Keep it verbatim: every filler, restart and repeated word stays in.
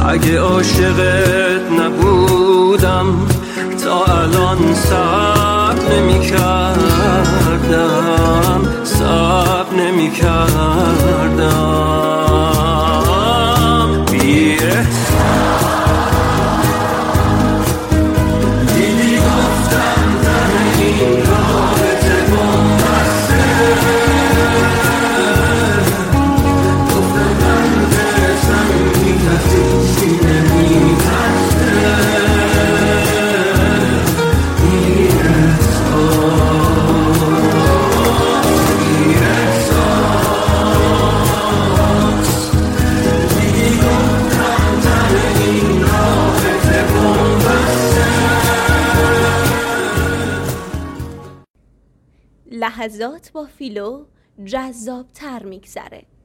اگه عاشقت نبودم تا الان صبر نمی کردم، صبر نمی کردم. بی دیدی گفتم در این رابطه بومبسته، گفتم من برسم میترسی سینه میترسه، لحظات با فیلو جذاب تر میگذره.